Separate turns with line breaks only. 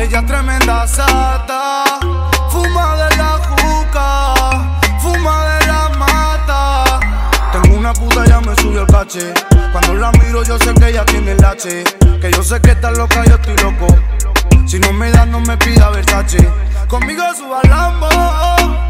ella es tremenda sata. Fuma de la juca, fuma de la mata. Tengo una puta, ya me subió el caché. Cuando la miro yo sé que ella tiene el H. Que yo sé que está loca, yo estoy loco. Si no me das, no me pida Versace. Conmigo suba al Lambo.